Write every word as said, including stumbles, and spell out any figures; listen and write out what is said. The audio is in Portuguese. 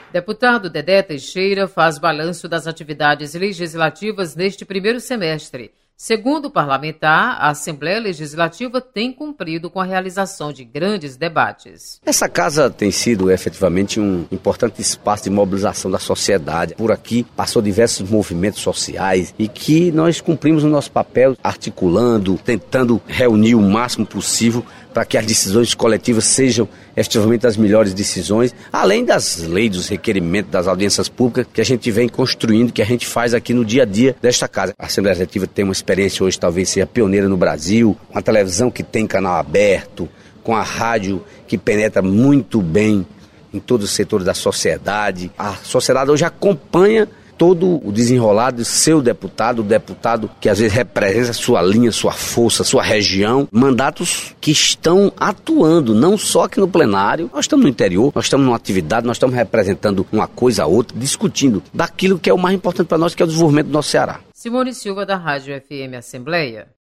Deputado Dedé Teixeira faz balanço das atividades legislativas neste primeiro semestre. Segundo o parlamentar, a Assembleia Legislativa tem cumprido com a realização de grandes debates. Essa casa tem sido efetivamente um importante espaço de mobilização da sociedade. Por aqui passou diversos movimentos sociais e que nós cumprimos o nosso papel articulando, tentando reunir o máximo possível para que as decisões coletivas sejam efetivamente as melhores decisões, além das leis, dos requerimentos, das audiências públicas que a gente vem construindo, que a gente faz aqui no dia a dia desta casa. A Assembleia Legislativa tem uma experiência hoje, talvez seja pioneira no Brasil, com a televisão que tem canal aberto, com a rádio que penetra muito bem em todos os setores da sociedade. A sociedade hoje acompanha todo o desenrolar do seu deputado, o deputado que às vezes representa sua linha, sua força, sua região, mandatos que estão atuando, não só aqui no plenário, nós estamos no interior, nós estamos numa atividade, nós estamos representando uma coisa a outra, discutindo daquilo que é o mais importante para nós, que é o desenvolvimento do nosso Ceará. Simone Silva, da Rádio F M Assembleia.